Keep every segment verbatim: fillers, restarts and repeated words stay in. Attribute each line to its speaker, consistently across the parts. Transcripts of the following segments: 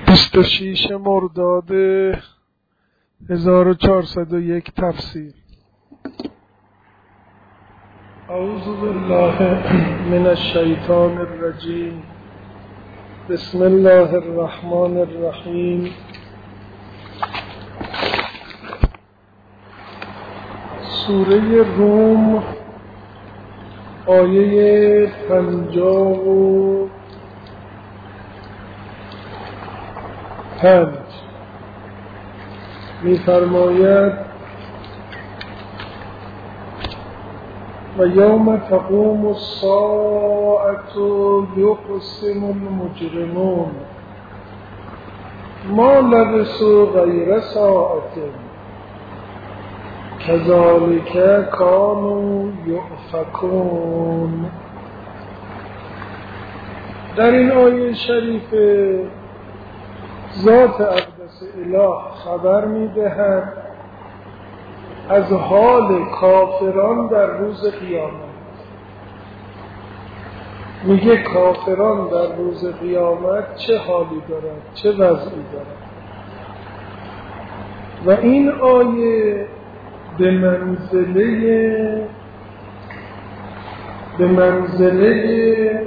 Speaker 1: بیست و شش مرداد هزار و چهارصد و یک تفسیر. اعوذ بالله من الشیطان الرجیم. بسم الله الرحمن الرحیم. سوره روم آیه پنجاه و پنج می فرماید و یوم تقوم الساعة یقسم المجرمون ما لبثوا غیر ساعة کذالک کانوا یؤفکون. در این آیه شریف ذات اقدس اله خبر می‌دهد از حال کافران در روز قیامت. میگه کافران در روز قیامت چه حالی دارند، چه وضعی دارند. و این آیه به منزله به منزله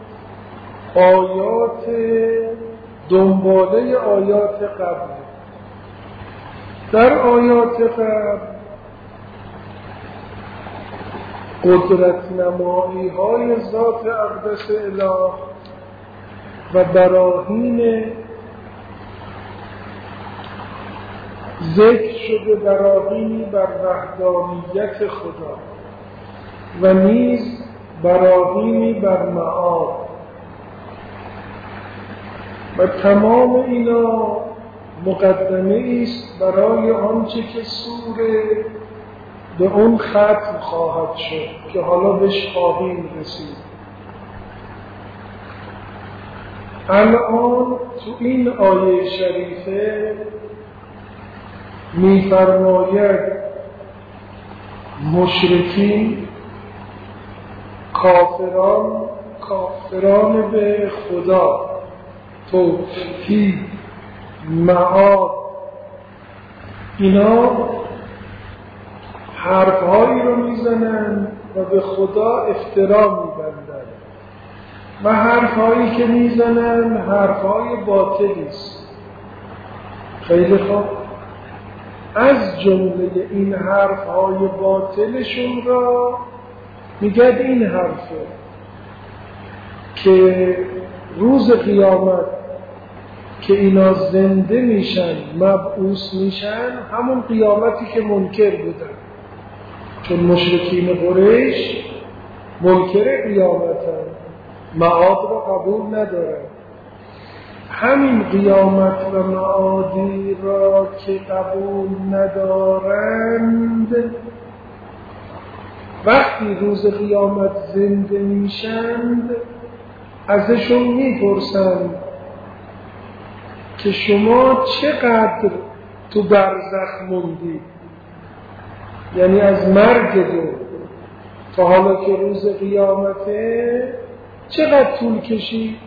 Speaker 1: آیات دنباله آیات قبل. در آیات قبل قدرت نمایی های ذات اقدس اله و براهین ذکر شده، براهینی بر وحدانیت خدا و نیز براهینی بر معاد، و تمام اینا مقدمه است برای آنچه که سوره به اون ختم خواهد شد که حالا بهش خواهیم رسید. الان تو این آیه شریفه می‌فرماید مشرکین، کافران کافران به خدا، توحید، معاد، اینا حرفهایی رو میزنن و به خدا افترا میبندن و حرفهایی که میزنن حرفهای باطلی است. خیلی خوب، از جمله این حرفهای باطلشون را میگه این حرفه که روز قیامت که اینا زنده میشن، مبعوث میشن، همون قیامتی که منکر بودن، چون مشرکین قریش منکر قیامتن، معاد را قبول ندارن. همین قیامت و معادی را که قبول ندارند، وقتی روز قیامت زنده میشند ازشون میپرسند که شما چقدر تو برزخ موندید، یعنی از مرگ دو تا حالا که روز قیامته چقدر طول کشید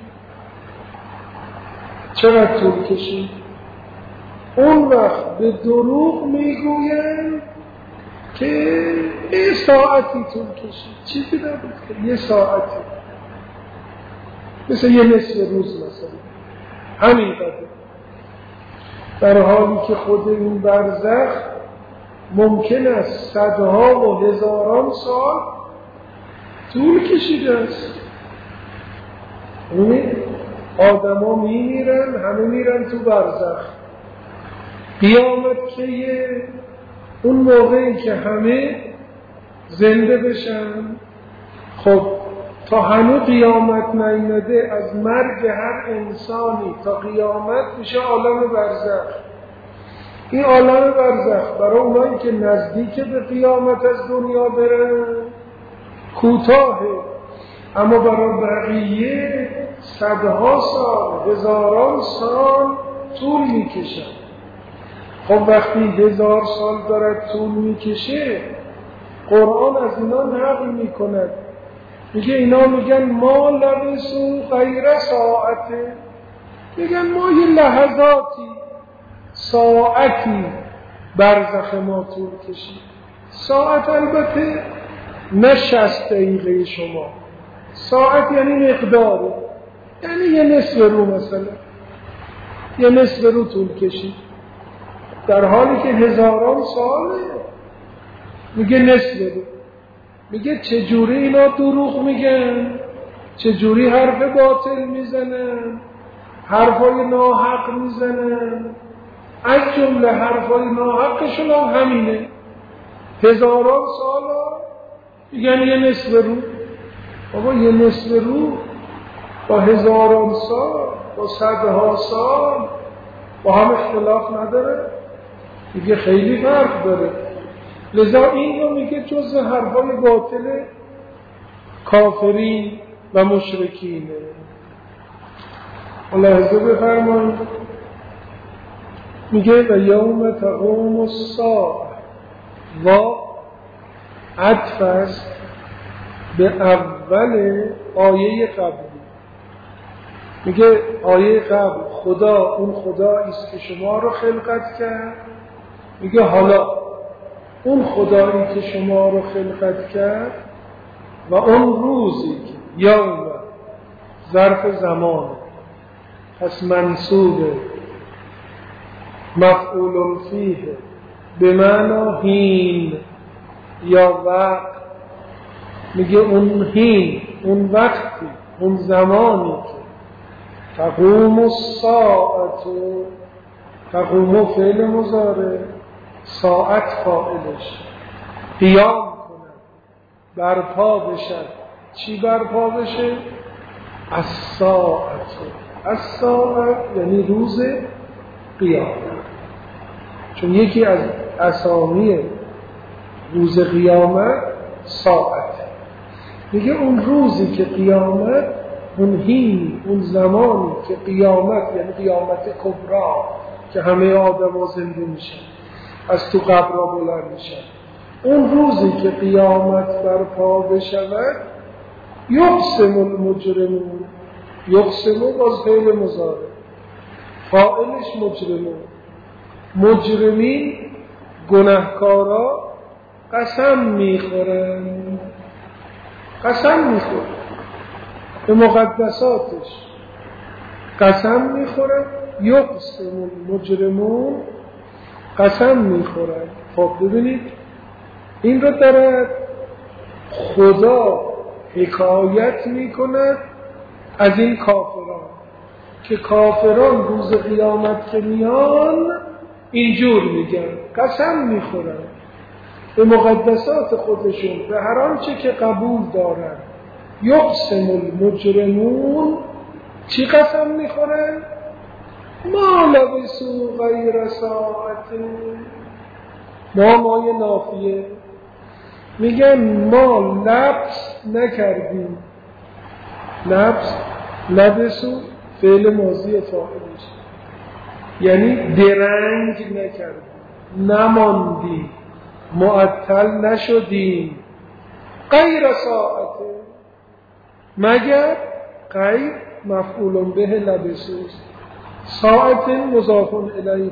Speaker 1: چقدر طول کشید اون وقت به دروغ میگوین که یه ساعتی طول کشید. چیزی نبود که یه ساعتی، مثل یه نصف روز مثلا، همین قدر، در حالی که خود این برزخ ممکن است صدها و هزاران سال طول کشیده است. آدم ها می میرن، همه میرن تو برزخ. قیامت که یه اون موقعی که همه زنده بشن، خب تا هنوز قیامت نیامده از مرگ هر انسانی تا قیامت میشه عالم برزخ. این عالم برزخ برای اونایی که نزدیک به قیامت از دنیا برن کوتاهه، اما برای بقیه صدها سال، هزاران سال طول میکشن. خب وقتی هزار سال دارد طول میکشه، قرآن از اینا نقل میکند، میگه اینا میگن ما لبثوا غیر ساعته، میگن ما یه لحظاتی ساعتی برزخ ما طول کشید. ساعت البته نه شصت دقیقه شما، ساعت یعنی مقداره، یعنی یه نصف رو مثلا یه نصف رو طول کشید، در حالی که هزاران ساله. میگه نصف رو. میگه چجوری اینا دروغ میگن، چجوری حرف باطل میزنن، حرفای ناحق میزنن. از جمله حرفای ناحقشون هم همینه. هزاران سال میگن یه نصف رو. بابا یه نصف رو با هزاران سال با صدها سال با هم اختلاف نداره؟ میگه خیلی فرق داره. لذا این رو میگه جز حرفای باطل کافرین و مشرکینه. ملاحظه بفرمایید میگه و یوم تقوم الساعه و عطف است به اول آیه قبلی. میگه آیه قبل خدا اون خدایی است که شما رو خلقت کرد. میگه حالا اون خدایی که شما رو خلقت کرد و اون روزی که یوم ظرف زمان پس منصوب مفعول فیه به معنی هین یا وقت. میگه اون هین، اون وقتی، اون زمانی که تقوم الساعت، تقوم فعل مضارع، ساعت فاعلش، قیام کنه، برپا بشه. چی برپا بشه؟ الساعت. الساعت یعنی روز قیامت، چون یکی از اسامی روز قیامت ساعت. میگه اون روزی که قیامت، اون هین، اون زمانی که قیامت یعنی قیامت کبرا که همه آدم ها زنده میشن، از تو قبرها بلند میشن، اون روزی که قیامت برپا بشود یقسم المجرمون. یقسمو باز فعل مضارع، فاعلش مجرمون. مجرمین گناهکارا قسم میخورن، قسم میخورن به مقدساتش، قسم میخورن. یقسم المجرمون قسم میخورن. خب ببینید این رو دارد خدا حکایت میکند از این کافران که کافران روز قیامت که میان اینجور میگن، قسم میخورن به مقدسات خودشون، به هر آنچه که قبول دارن. یقسم المجرمون چی قسم میخورن؟ ما لبسوا غیر ساعت. ما مای نافیه، میگن ما لبس نکردیم. لبس لبسو فعل ماضی فاعلش، یعنی درنگ نکردیم، نماندیم، معطل نشدیم. غیر ساعت، مگر غیر مفعول به لبسوست، ساعت مضاف الیه.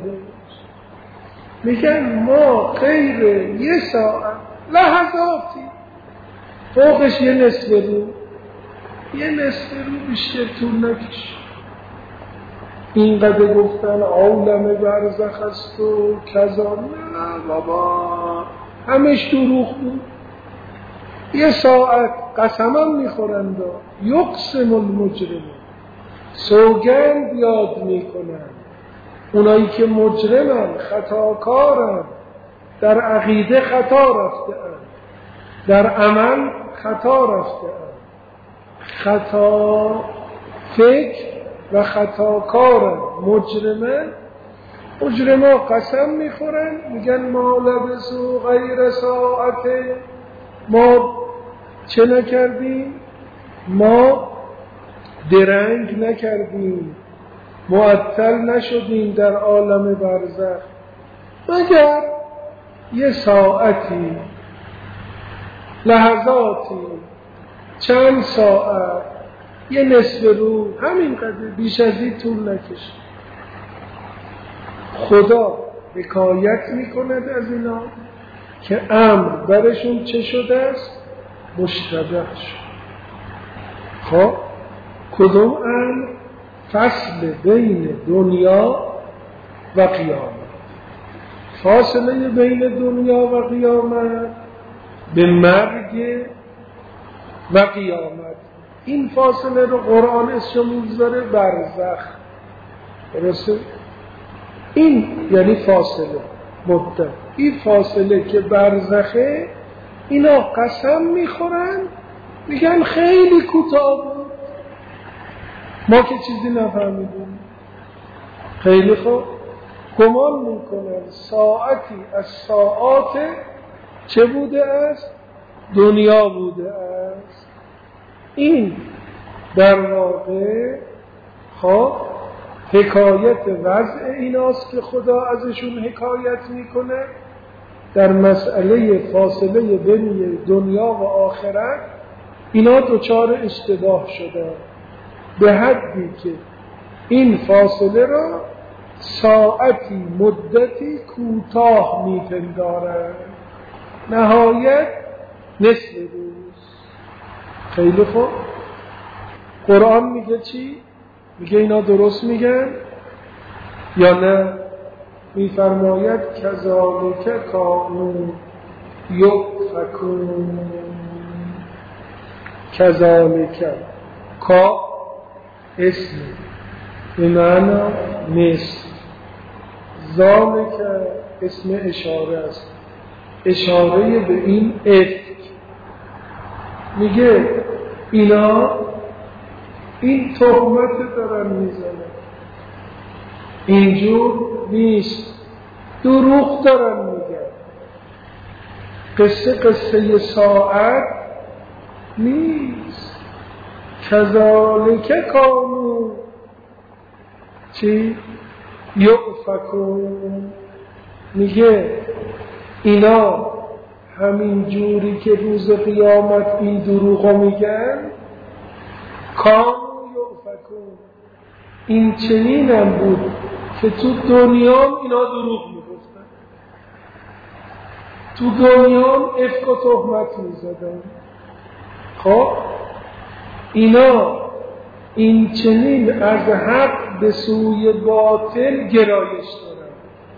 Speaker 1: میگن ما غیر یه ساعت، لحظاتی، فوقش یه نصف رو، یه نصف رو بیشتر طول نکش. اینقدر گفتن عالم برزخ است و کذا، نه بابا همش دروغ بود. یه ساعت قسمم میخورند و یقسم المجرم، سوگند یاد میکنن اونایی که مجرمن، خطاکارن، در عقیده خطا رفته‌اند، در عمل خطا رفته‌اند، خطا فکر و خطاکارن، مجرمن. مجرما قسم میخورن، میگن ما لبسوا غیر ساعت، ما چه نکردیم؟ ما درنگ نکردیم، معطل نشدیم در عالم برزخ مگر یه ساعتی، لحظاتی، چند ساعت. یه نصف رو همینقدر، بیش از این طول نکشه. خدا حکایت میکند از اینا که امر برشون چه شده است؟ مشتبه شد. خب کدوم امر؟ فصل بین دنیا و قیامت. فاصله بین دنیا و قیامت به مرگ و قیامت. این فاصله رو قرآن اسمش میذاره برزخ. درسته؟ این یعنی فاصله مدت. این فاصله که برزخه، اینا قسم میخورن میگن خیلی کوتاه بود، ما که چیزی نفهمیدیم. خیلی خوب، گمان میکنن ساعتی از ساعات چه بوده است؟ دنیا بوده است. این در واقع خب حکایت وضع ایناست که خدا ازشون حکایت میکنه در مسئله فاصله بین دنیا و آخرت. اینا دچار اشتباه شده به حدی که این فاصله را ساعتی مدتی کوتاه میپندارند، نهایت نصف روز. خیلی خوب، قرآن میگه چی؟ میگه اینا درست میگن یا نه؟ میفرماید کذالک کانوا یؤفکون. کذالک کا اسم به معنی مثل، ذالک اسم اشاره است، اشاره به این افک. میگه اینا این تهمت دارن میزنن، اینجور نیست، دروغ دارن میگن. قصه قصه ساعت نیست. کذالک کانوا چی؟ یؤفکون. میگه اینا همین جوری که روز قیامت این دروغو میگن، کانوا یؤفکون، این چنین هم بود که تو دنیا اینا دروغ میگفتن، تو دنیا افک و تهمت میزدن. خب اینا این چنین از حق به سوی باطل گرایش دارن.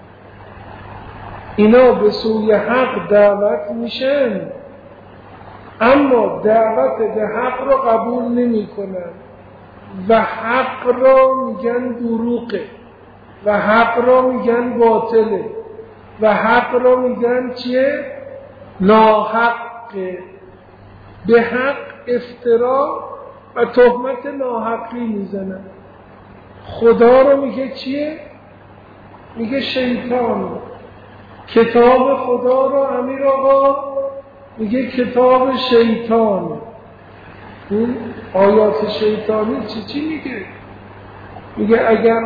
Speaker 1: اینا به سوی حق دعوت میشن، اما دعوت به حق رو قبول نمی کنن و حق را میگن دروغه و حق را میگن باطله و حق را میگن چیه؟ ناحقه. به حق افترا و تهمت ناحقی میزنن. خدا رو میگه چیه؟ میگه شیطان. کتاب خدا رو امیر آقا میگه کتاب شیطان. این آیات شیطانی چی چی میگه؟ میگه اگر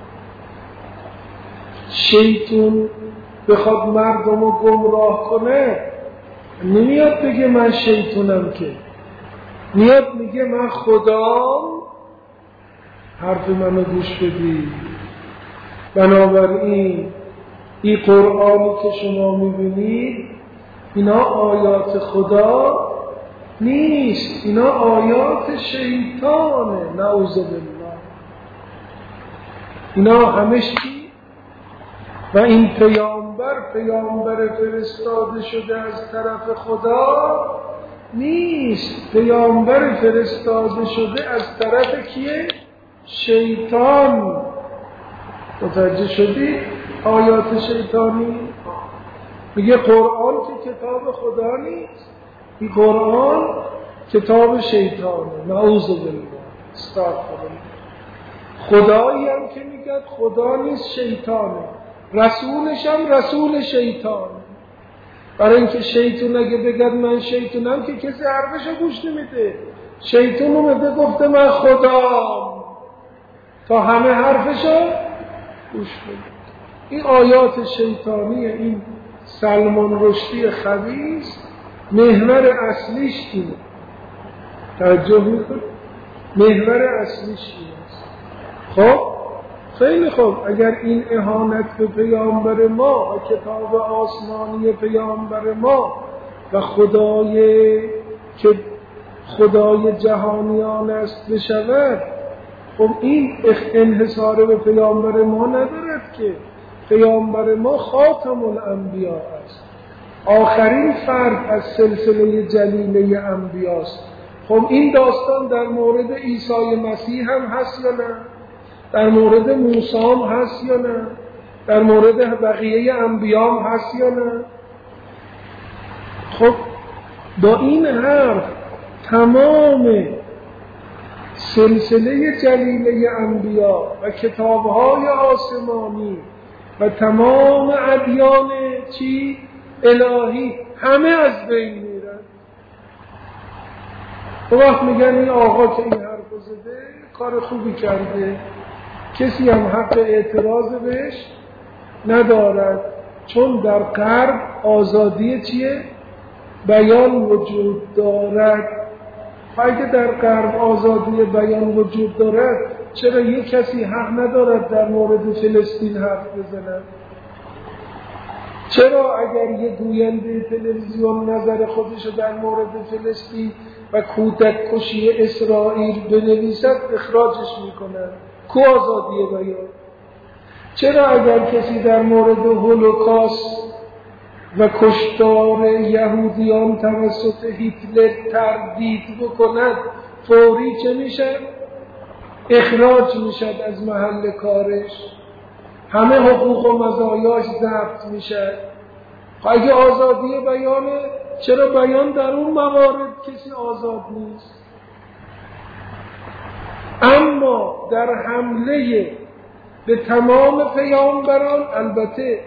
Speaker 1: شیطان بخواد مردم رو گمراه کنه، نمیاد بگه من شیطانم، که میاد میگه من خدام، حرف منو گوش بدید. بنابراین این قرآنی که شما میبینید اینا آیات خدا نیست، اینا آیات شیطانه. نعوذ بالله. اینا همش چی؟ و این پیامبر پیامبر فرستاده شده از طرف خدا نیست، پیامبر فرستاده شده از طرف کیه؟ شیطان. متوجه شدی؟ آیات شیطانی. میگه قرآن که کتاب خدا نیست، این قرآن کتاب شیطانه. نعوذ بالله. استغفر الله. خدایی هم که میگه خدا نیست، شیطانه. رسولش هم رسول شیطان. برای اینکه شیطان اگه بگد من شیطانم که کسی حرفشو گوش نمیده. شیطان اومده گفته من خدام، تا همه حرفشو گوش بده. این آیات شیطانی این سلمان رشدی خبیث محور اصلیش اینه. توجه میکنه؟ محور اصلیش است. خب خیلی خوب، اگر این اهانت به پیامبر ما و کتاب آسمانی پیامبر ما و خدای که خدای جهانیان است بشود، خب این انحصار به پیامبر ما ندارد که. پیامبر ما خاتم الانبیا است، آخرین فرد از سلسله جلیله انبیاست. خب این داستان در مورد عیسی مسیح هم هست یا نه؟ در مورد موسی هم هست یا نه؟ در مورد بقیه انبیا هم هست یا نه؟ خب با این حرف تمام سلسله جلیله انبیا و کتاب‌های آسمانی و تمام ادیان چی؟ الهی همه از بین میرن. وقت میگن این آقا که این حرف زده کار خوبی کرده، کسی هم حق اعتراض بهش ندارد، چون در غرب آزادی چیه؟ بیان وجود دارد. اگه در غرب آزادی بیان وجود دارد، چرا یک کسی حق ندارد در مورد فلسطین حرف بزند؟ چرا اگر یه گوینده تلویزیون نظر خودشو در مورد فلسطین و کودک کشی اسرائیل بنویسد اخراجش میکنند؟ کو آزادی بیان؟ چرا اگر کسی در مورد هولوکاست و کشتار یهودیان توسط هیتلر تردید بکند فوری چه میشد؟ اخراج میشد از محل کارش، همه حقوق و مزایاش ضبط میشد؟ اگه آزادی بیانه، چرا بیان در اون موارد کسی آزاد نیست؟ اما در حمله به تمام پیامبران، البته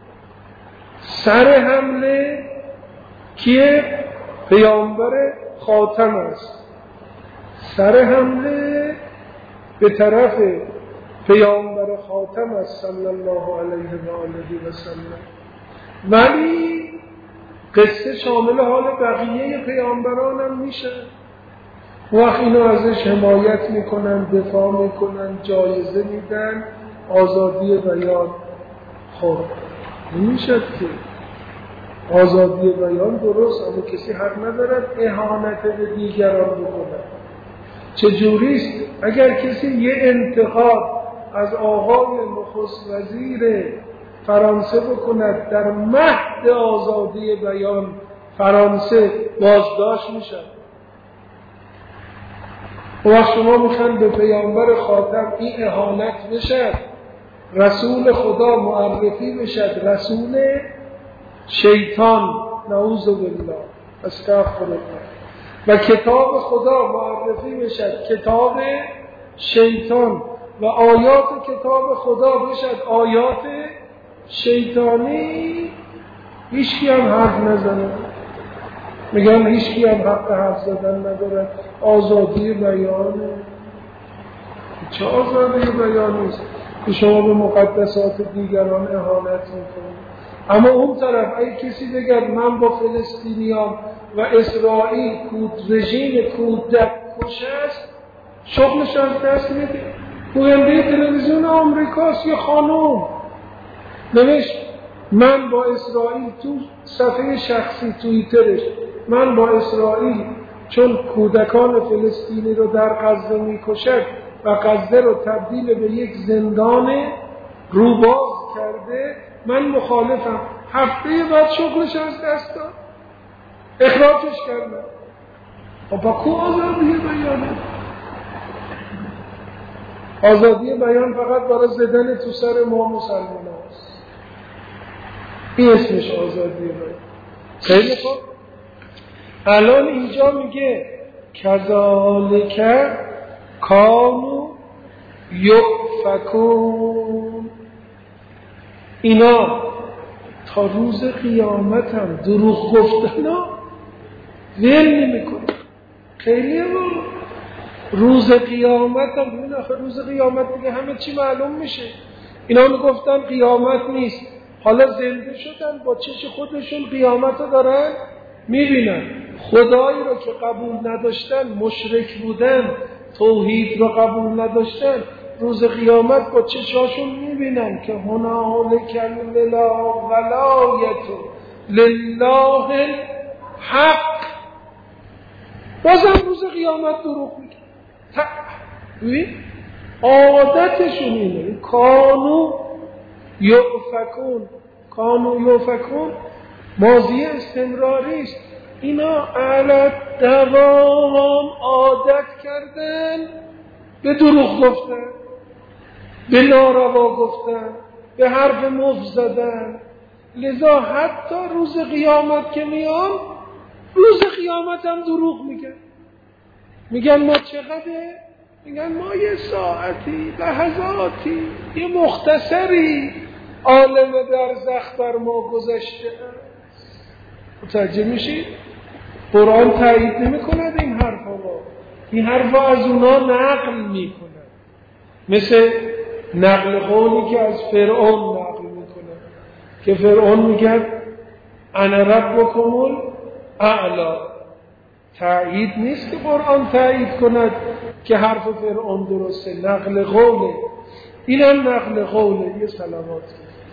Speaker 1: سر حمله کیه؟ پیامبر خاتم است. سر حمله به طرف پیامبر خاتم است صلی الله علیه و آله و سلم، ولی قصه شامل حال بقیه پیامبران هم میشه. وقت اینو ازش حمایت میکنن، دفاع میکنن، جایزه میدن، آزادی بیان. خب نمیشد که آزادی بیان درست، اما کسی حق ندارد اهانت به دیگران بکنه. چجوریست؟ اگر کسی یه انتقاد از آقای نخست وزیر فرانسه بکند در مهد آزادی بیان فرانسه بازداشت میشه. و شما میخواین به پیامبر خاتم این اهانت بشه، رسول خدا معرفی بشد رسول شیطان، نعوذ بالله، استغفر الله، و کتاب خدا معرفی بشد کتاب شیطان، و آیات کتاب خدا بشد آیات شیطانی، هیچکی هم حرف نزنه. میگن هیچکی هم حق حرف زدن نداره، آزادی بیانه. چه آزادی بیان نیست که شما به مقدسات دیگران اهانت میکنید؟ اما اون طرف اگه کسی بگه من با فلسطینیان و اسرائیل کود رژیم کودک کش است، شغلش از دست میده. گوینده تلویزیون آمریکاست یه خانوم نوشت من با اسرائیل، تو صفحه شخصی توییترش، من با اسرائیل چون کودکان فلسطینی رو در غزه میکشد و غزه رو تبدیل به یک زندان روباز کرده، من مخالفم. هفته بعد شغلش از دست داد، اخراجش کردن. و با کو آزادی بیانه؟ آزادی بیان فقط برای زدن تو سر ما مسلمان هست. این اسمش آزادی بیان. خیلی خوب، الان اینجا میگه کذالک کانوا یؤفکون، اینا تا روز قیامت هم دروغ گفتن ها ول نمیکنه. خیلی هم روز قیامت هم ببین، آخه روز قیامت دیگه همه چی معلوم میشه. اینا میگفتن قیامت نیست، حالا زنده شدن، با چش خودشون قیامت رو دارن میبینن. خدایی رو که قبول نداشتن، مشرک بودن، توحید رو قبول نداشتن روز قیامت با چشاشون میبینن که هنالک الولایت لله الحق. بازم روز قیامت دروغ میگن. عادتشون اینه. کانو یؤفکون، کانو یؤفکون ماضی استمراری است. اینا علت دوام عادت کردن به دروغ گفتن، به ناروا گفتن، به حرف مفت زدن. لذا حتی روز قیامت که میان، روز قیامت هم دروغ میگن. میگن ما چقدر؟ میگن ما یه ساعتی، لحظاتی، یه مختصری عالم درزخ بر ما گذشته است. متوجه میشید؟ قرآن تایید نمی کند این حرفا رو. این حرفا از اونا نقل می کند، مثل نقل قولی که از فرعون نقل می کند که فرعون میگه انا ربکم الاعلی. تایید نیست که قرآن تایید کند که حرف فرعون درسته، نقل قوله. این هم نقل قوله. یه سلامات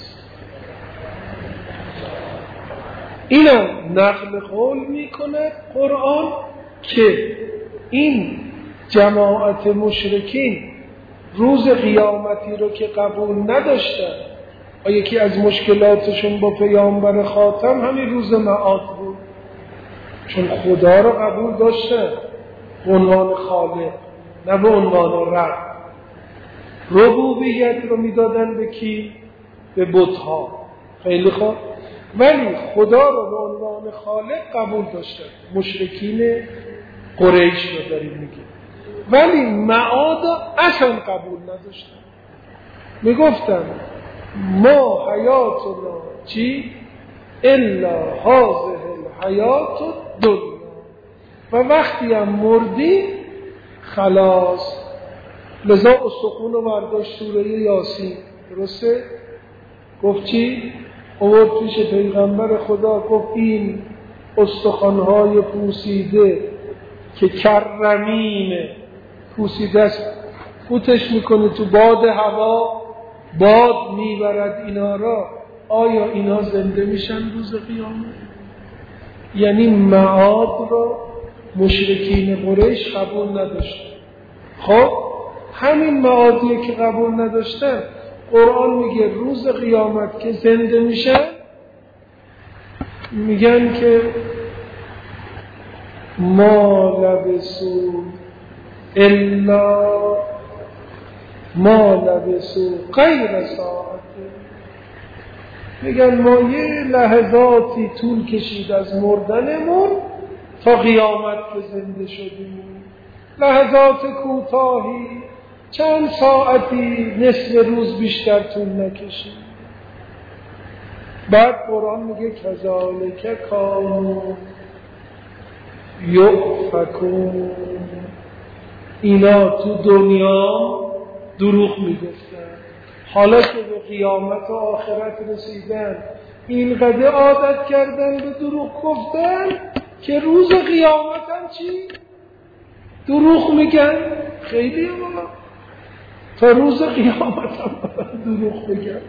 Speaker 1: اینم نقل قول میکنه قرآن که این جماعت مشرکین روز قیامتی رو که قبول نداشتن، و یکی از مشکلاتشون با پیامبر خاتم همین روز معاد بود، چون خدا رو قبول داشتن به عنوان خالق، نه به عنوان رب. ربوبیت رو میدادن به کی؟ به بت‌ها. خیلی خوب، ولی خدا رو به عنوان خالق قبول داشتن. مشرکین قریش رو داریم میگیم، ولی معاد اصلا قبول نداشتن. میگفتن ما حیاتنا چی؟ الا هذه الحیات الدنیا، و وقتی هم مردی خلاص. لذا استخون رو برداشت سوره یاسین، درسته؟ گفت چی؟ اومد پیش پیغمبر خدا، گفت این استخوان‌های پوسیده که کرمینه، پوسیده است، فوتش میکنه تو باد هوا، باد میبرد اینا را، آیا اینا زنده میشن روز قیامت؟ یعنی معاد را مشرکین قریش قبول نداشتن. خب همین معادیه که قبول نداشتن، قرآن میگه روز قیامت که زنده میشن میگن که ما لبسو الا ما لبسو غیر ساعت. میگن ما یه لحظاتی طول کشید از مردنمون تا قیامت که زنده شدیم، لحظات کوتاهی، چند ساعتی، نصف روز بیشتر طول نکشید. بعد قرآن میگه کذالک کانوا یؤفکون. اینا تو دنیا دروغ میگفتن، حالا که به قیامت و آخرت رسیدن اینقدر عادت کردن به دروغ گفتن که روز قیامت هم چی؟ دروغ میگن. خیلی والا تا روز قیامت هم دروغ میگن.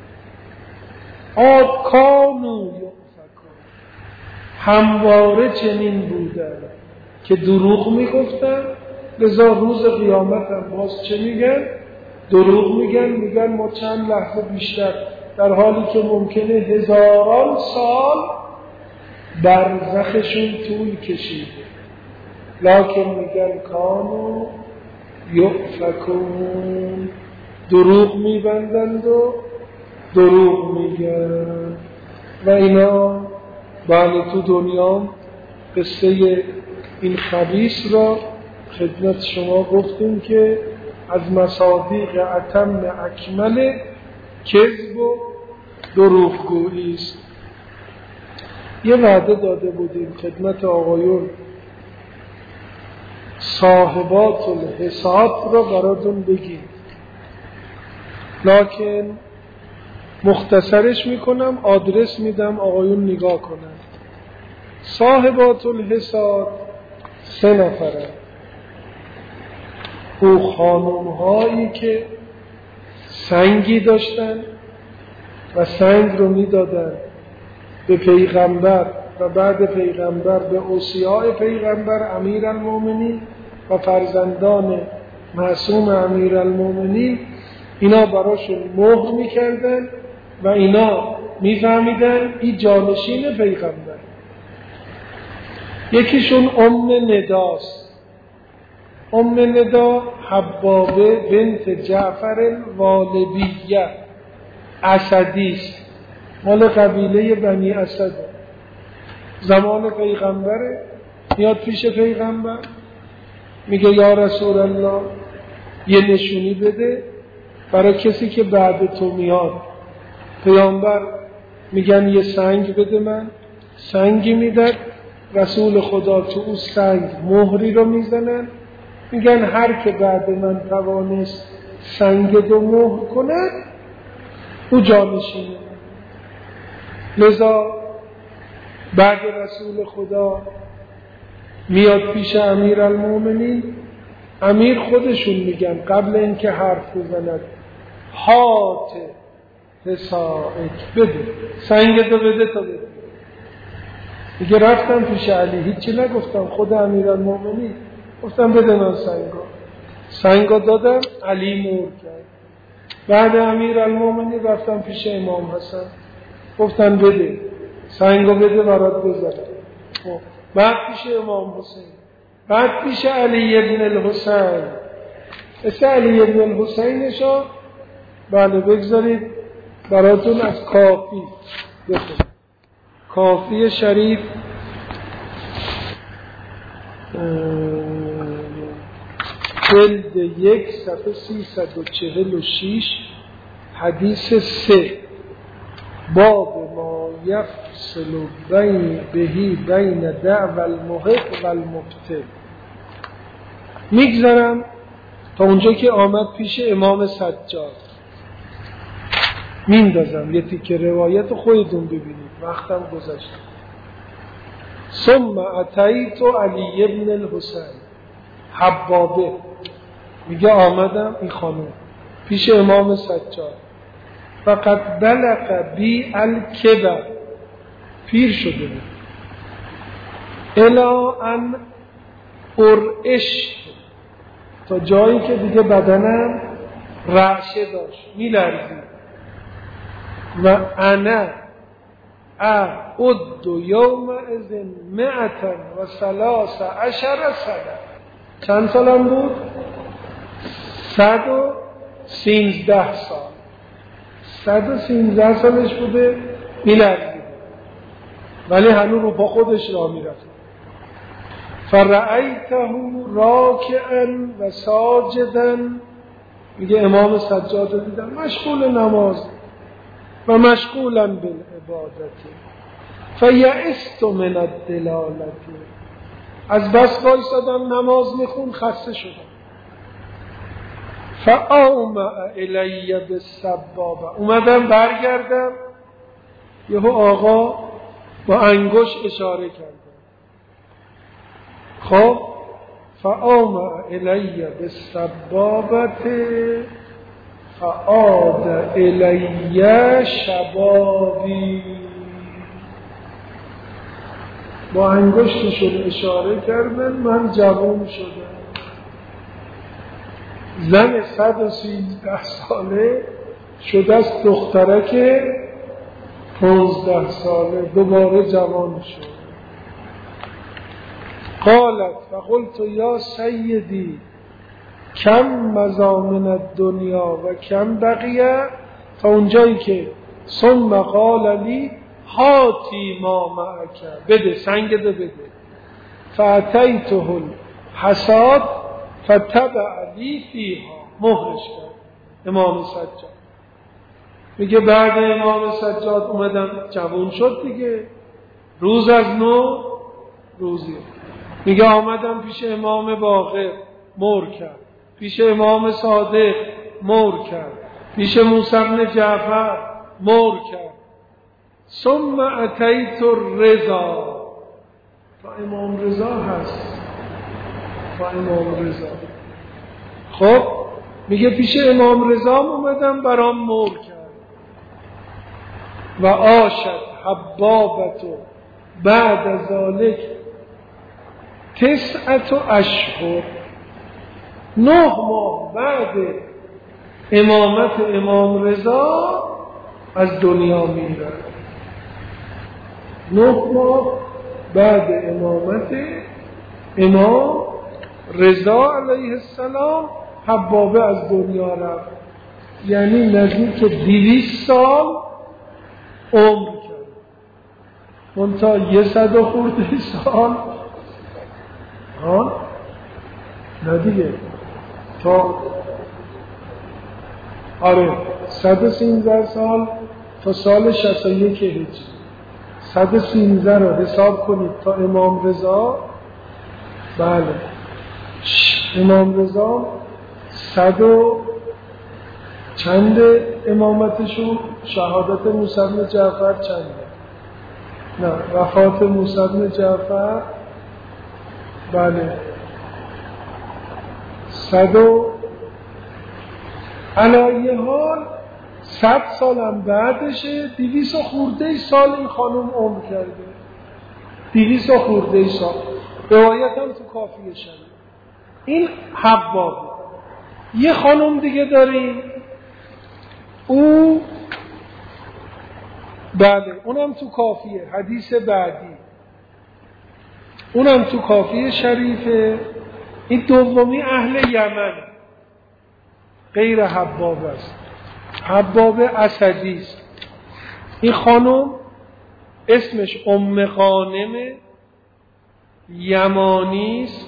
Speaker 1: آد کانو یؤفکون، همواره چنین بودن که دروغ میگفتن. لذا روز قیامت هم باز چه میگن؟ دروغ میگن. میگن ما چند لحظه بیشتر، در حالی که ممکنه هزاران سال برزخشون طول کشیده، لکن میگن کانو یؤفکون، دروغ میبندند و دروغ میگن. و اینا بله تو دنیا قصه این خبیث را خدمت شما گفتیم که از مصادیق اتم اکمل کذب و دروغگویی است. یه وعده داده بودیم خدمت آقایون صاحبات الحساب را براتون بگیم، لکن مختصرش میکنم، آدرس میدم آقایون نگاه کنن. صاحبات الحساب سه نفره. او خانم هایی که سنگی داشتن و سنگ رو میدادن به پیغمبر و بعد پیغمبر به اوصیاء پیغمبر امیرالمومنین و فرزندان معصوم امیرالمومنین، اینا براشون مهر میکردن و اینا میفهمیدن این جانشین پیغمبر. یکیشون ام نداست. ام ندا حبابه بنت جعفر والبیه اسدیست، مال قبیله بنی اسد. زمان پیغمبره، میاد پیش پیغمبر میگه یا رسول الله یه نشونی بده برای کسی که بعد تو میاد. پیغمبر میگن یه سنگ بده من، سنگی میدن. رسول خدا تو اون سنگ مهری رو میزنن، میگن هر که بعد من توانست سنگ دو مهر کنه او جانشینه. لذا بعد رسول خدا میاد پیش امیرالمومنین. امیر خودشون میگن قبل اینکه حرف بزند هات حسائک، بده سنگ دو بده تا بده. میگه رفتم پیش علی، هیچی نگفتم، خود امیرالمومنین گفتم بده من سنگا. سنگا دادم، علی مهر کرد. بعد امیرالمومنین رفتم پیش امام حسن، گفتن بده سنگا بده برات بزنم. بعد پیش امام حسین، بعد پیش علی ابن الحسین. اسم علی ابن الحسینشو بله بگذارید براتون از کافی بخونم. کافی شریف جلد یک صفحه سیصد و چهل و شش حدیث سه، باب ما یفصل بین بهی بین دعو المحق و المبطل. میگذارم تا اونجا که آمد پیش امام سجاد، میندازم یه تیکه روایت خودتون ببینید، وقتم گذشت. ثم اتیت علی ابن الحسین حبابه، میگه آمدم این خانم پیش امام سجاد. فقط بلغ بی الکبر، پیر شده بود. الا ان ارعش، تا جایی که دیگه بدنم رعشه داشت، میلرزید. و انا اعد یوم اذن مئتا و ثلاث عشر سنه. چند سالم بود؟ صد و سینزده سال. صد و سینزده سالش بوده، میلرزید ولی هنوز رو پا خودش را میرفت. فرأیته راکعا و ساجدا، میگه امام سجاد رو دیدم مشغول نماز و مشغولا بالعبادت. فیئست من الدلالت، از بس وایسادم نماز میخون خسته شدم. فاومع الی بالسبابه، اومدم برگردم، یهو آقا با انگشت اشاره کردم. خب فاومع الی بالسبابه فعاد الی شبابی، با انگشتشون اشاره کردن من جوان شدم. زن صد و سیزده ساله شده از دخترک پانزده ساله، دوباره جوان شد. قالت فقلت یا سیدی کم مزامن الدنیا و کم بقیه، تا اونجایی که ثم قال لی هاتی ما معک، بده سنگ ده بده. فاتیته الحصاد فتبع لی فیها، مهرش کرد امام سجاد. میگه بعد امام سجاد اومدم جوان شد دیگه، روز از نو روزی. میگه آمدم پیش امام باقر، مهر کرد. پیش امام صادق، مهر کرد. پیش موسی بن جعفر، مهر کرد. ثم اتیت الرضا، تا امام رضا هست، تا امام رضا. خب میگه پیش امام رضا اومدم برام مور کرد و آشد حبابتو بعد ذالک تسعت اشهر، نه ماه بعد امامت امام رضا از دنیا میره. نه ماه بعد امامت امام رضا علیه السلام حبابه از دنیا رفت، یعنی نزدیک دویست سال عمر کرد. منتها یه صد و خورده سال ها نه دیگه تا آره صد و سیزده سال تا سال شصت و یک هجری، صد و سیزده رو حساب کنید تا امام رضا. بله امام رضا صد و چند امامتشون، شهادت موسی بن جعفر چنده؟ نه وفات موسی بن جعفر بله صد و علایه حال صد سالم بعدشه. دویست و خورده سال این خانم عمر کرده، دویست و خورده سال. روایت هم تو کافیه شده. این حباب. یه خانم دیگه داریم او بله اونم تو کافیه، حدیث بعدی اونم تو کافیه شریفه. این دومی اهل یمن غیر حباب است، حباب اسدی است. این خانم اسمش ام غانم یمانی است،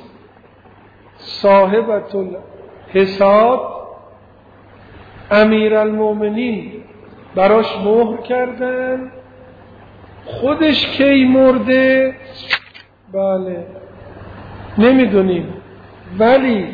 Speaker 1: صاحبت الحساب. امیرالمومنین براش مهر کردن. خودش کی مرده بله نمیدونیم، ولی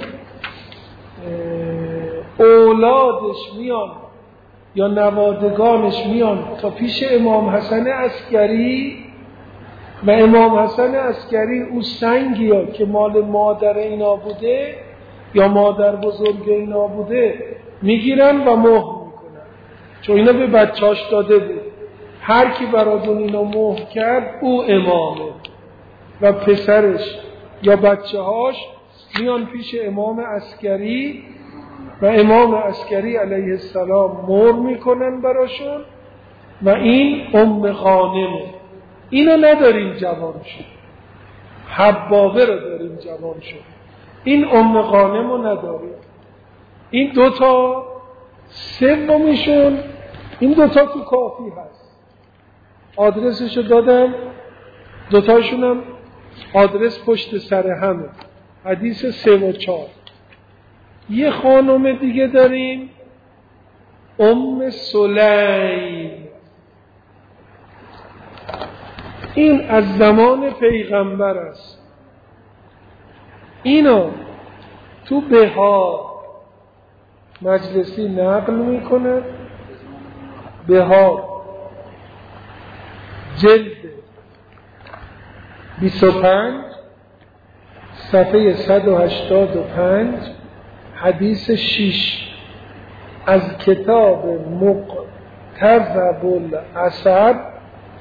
Speaker 1: اولادش میان یا نوادگانش میان تا پیش امام حسن عسکری و امام حسن عسکری او سنگی ها که مال مادر اینا بوده یا مادر بزرگ اینا بوده میگیرن و مهر میکنن، چون اینا به بچهاش داده بود. هر کی برادون اینا مهر کرد او امامه و پسرش یا بچه هاش میان پیش امام عسکری و امام عسکری علیه السلام مهر میکنن براشون و این ام غانمه. اینو نداریم جوان شد، حبابه رو داریم جوان شد. این ام غانم رو نداریم. این دوتا سومیشون، این دوتا تو کافی هست، آدرسشو دادم، دوتاشون هم آدرس پشت سر همه، حدیث سه و چار. یه خانم دیگه داریم ام سلیم. این از زمان پیغمبر است. اینو تو بهار مجلسی نقل میکنه. بهار جلد بیست و پنج صفحه صد و هشتاد و پنج حدیث شش از کتاب مقتضب الاسد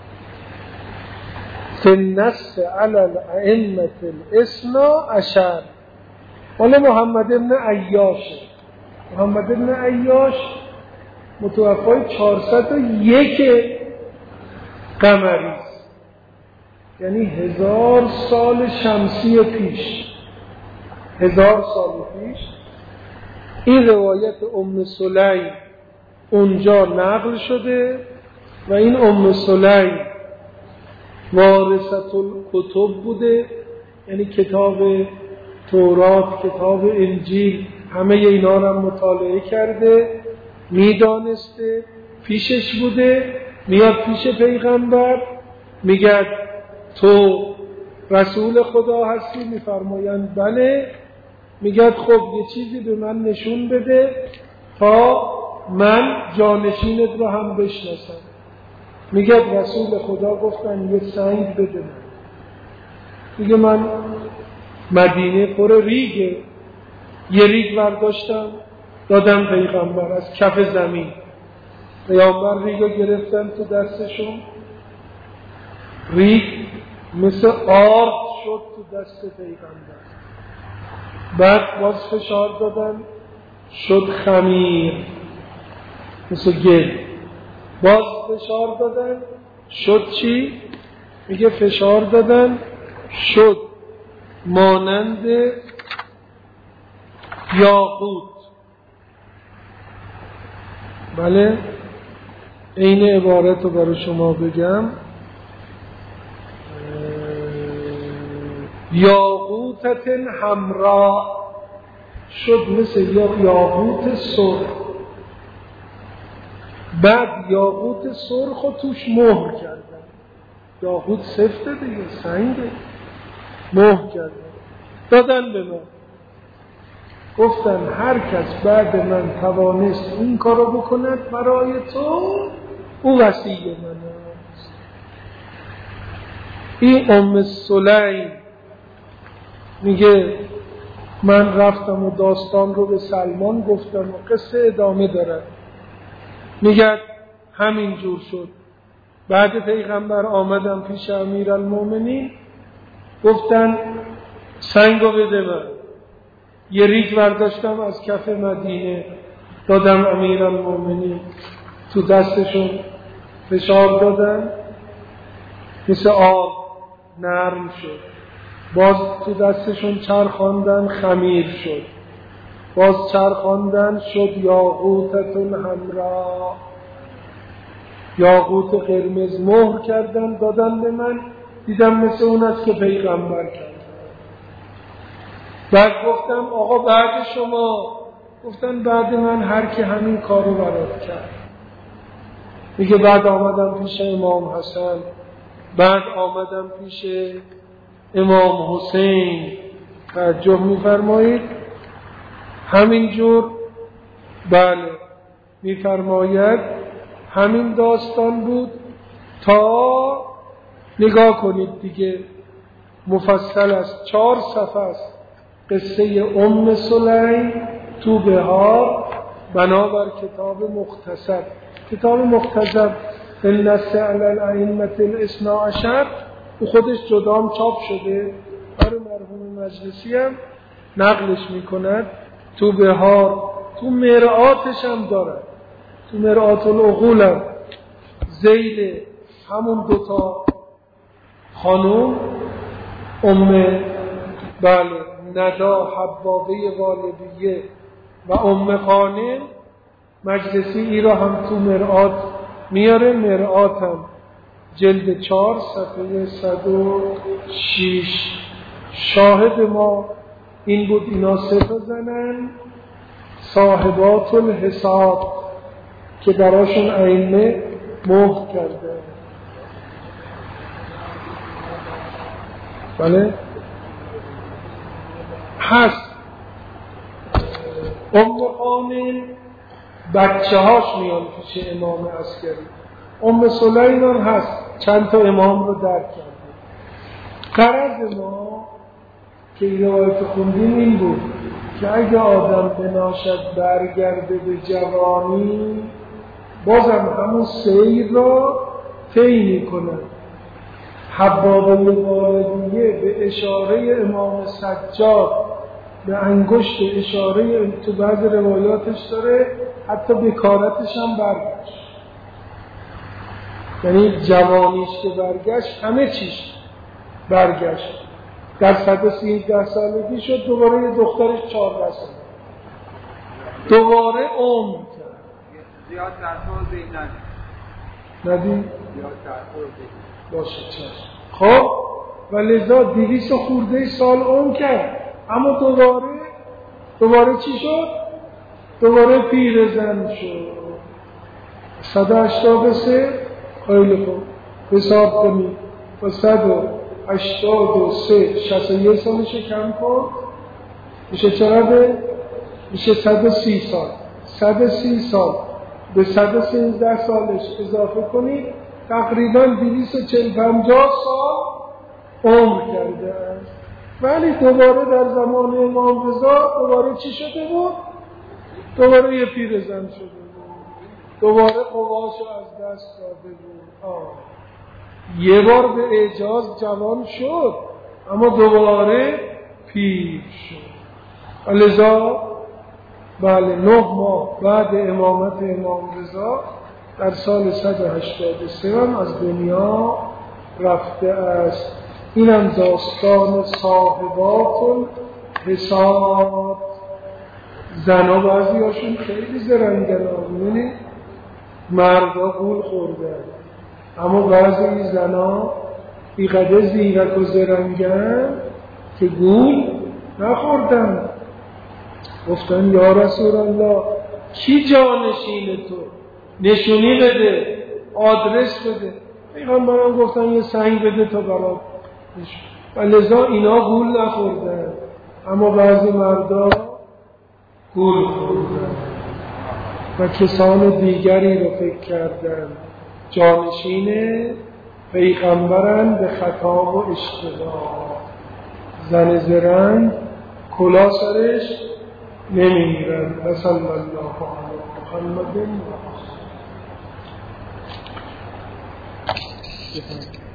Speaker 1: فی النص علی الائمة الاثنا عشر. مال محمد ابن عیاش. محمد ابن عیاش متوفای چهارصد و یک قمری است، یعنی هزار سال شمسی پیش، هزار سال پیش. این روایت ام سلیم اونجا نقل شده و این ام سلیم وارثة الکتب بوده، یعنی کتاب تورات، کتاب انجیل، همه اینا رو هم مطالعه کرده، میدانسته، پیشش بوده. میاد پیش پیغمبر میگه تو رسول خدا هستی؟ میفرمایند بله. میگه خب یه چیزی به من نشون بده تا من جانشینت رو هم بشناسم. میگه رسول خدا گفتن یه سنگ بده من. میگه من مدینه پر ریگه، یه ریگ برداشتم دادم پیغمبر از کف زمین. پیغمبر ریگو گرفتن تو دستشون، ریگ مثل آرد شد تو دست پیغمبر. بعد باز فشار دادن شد خمیر مثل گل. باز فشار دادن شد چی؟ میگه فشار دادن شد مانند یاقوت. بله این عبارت رو برای شما بگم، یاقوتت حمراء شد مثل یاقوت سرخ. بعد یاقوت سرخ رو توش مهر کردن. یاقوت سفته دیگه، سنگه، مهر کردن دادن به من. گفتن هر کس بعد من توانست این کارو بکند برای تو، او وصی من است. این ام سلیم میگه من رفتم و داستان رو به سلمان گفتم و قصه ادامه داره. میگه همین جور شد. بعد پیغمبر آمدم پیش امیرالمومنین، گفتن سنگو بده من. یه ریگ برداشتم از کف مدینه دادم امیرالمومنین، تو دستشون فشار دادن مثل آب نرم شد. باز تو دستشون چرخاندن خمیر شد. باز چرخاندن شد یاقوتتون حمراء، یاقوت قرمز مهر کردن دادن به من. دیدم مثل اون است که پیغمبر کرد. بعد گفتم آقا بعد شما؟ گفتن بعد من هر کی همین کارو برات کرد. میگه بعد آمدم پیش امام حسن، بعد آمدم پیش امام حسین. توجه میفرمایید همینجور بله میفرماید همین داستان بود تا نگاه کنید دیگه مفصل است، چهار صفحه است قصه ام سلیم تو بهار بنابر کتاب مختصر. کتاب مختصر النص علی الائمه الاثنی عشر او خودش جدام چاپ شده، برای مرحوم مجلسی هم نقلش میکند. تو بهار تو مرآتش هم دارد، تو مرآت العقول هم ذیل همون دوتا خانوم ام بله ندا حبابه والدیه و ام خانم مجلسی ای را هم تو مرآت میاره. مرآت هم جلد چهار صفحه صد و شیش. شاهد ما این بود اینا صفحه زنن صاحبات الحساب که براشون ائمه مهر کرده. بله هست ام خانم بچه هاش میان پیش امام عسکری. ام سلیم هم هست چند تا امام رو درک کرده. غرض ما که این روایت خوندیم این بود که اگه آدم بناشد برگرده به جوانی بازم همون سیر را طی میکنه. حبابه والدیه به اشاره امام سجاد به انگشت اشاره تو بعض روایاتش داره حتی بکارتش هم برگشت، یعنی جوانیش که برگشت همه چیش برگشت. در صد و سیزده سالگی شد دوباره یه دخترش چهارده سال دوباره عمر کرد.
Speaker 2: زیاد درخور زیدن
Speaker 1: ندی؟
Speaker 2: زیاد درخور زیدن
Speaker 1: باشه چشم. خب و لذا دویست خورده سال عمر کرد، اما دوباره دوباره چی شد؟ دوباره پیرزن شد. صد و هشتاد و سه خیلی خوب حساب کنید و صد و هشتاد و سه شصت و یک سالش کم کن میشه چقدر؟ میشه صد و سی سال. صد و سی سال به صد و سیزده سالش اضافه کنید تقریبا دویست و چهل پنجاه سال عمر کرده است. ولی دوباره در زمان امام رضا دوباره چی شده بود؟ دوباره یه پیرزن شده بود، دوباره قواشو از دست داده بود. آه. یه بار به اعجاز جوان شد اما دوباره پیر شد. لذا بله نه ماه بعد امامت امام رضا در سال صد و هشتاد و سه هم از دنیا رفته است. اینم داستان صاحبات حساب. زنا بعضی هاشون خیلی زرنگن ها، می‌بینید مردا گول خوردن، اما بعضی زنا بیقدر زیرک و زرنگن که گول نخوردن. گفتن یا رسول الله کی جانشین تو؟ نشونی بده، آدرس بده. پیغمبران گفتن یه سنگ بده تا برات. و لذا اینا گول نخوردن، اما بعضی مردا گول خوردن و کسان دیگری رو فکر کردن جانشین پیغمبرن به خطا و اشتباه. زن زرنگ کلا سرش نمیمیرن. و صلی الله علی محمد و